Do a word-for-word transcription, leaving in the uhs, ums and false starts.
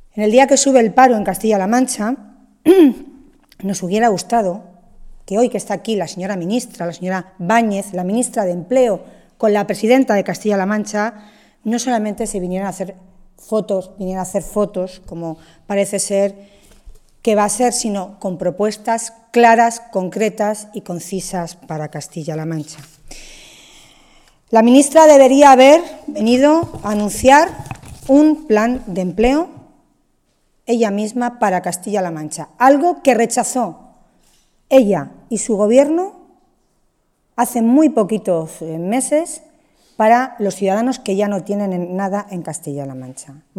En el día que sube el paro en Castilla-La Mancha, nos hubiera gustado que hoy que está aquí la señora ministra, la señora Báñez, la ministra de Empleo, con la presidenta de Castilla-La Mancha, no solamente se vinieran a hacer fotos, vinieran a hacer fotos, como parece ser que va a ser, sino con propuestas claras, concretas y concisas para Castilla-La Mancha. La ministra debería haber venido a anunciar un plan de empleo ella misma para Castilla-La Mancha, algo que rechazó ella y su gobierno hace muy poquitos meses para los ciudadanos que ya no tienen nada en Castilla-La Mancha.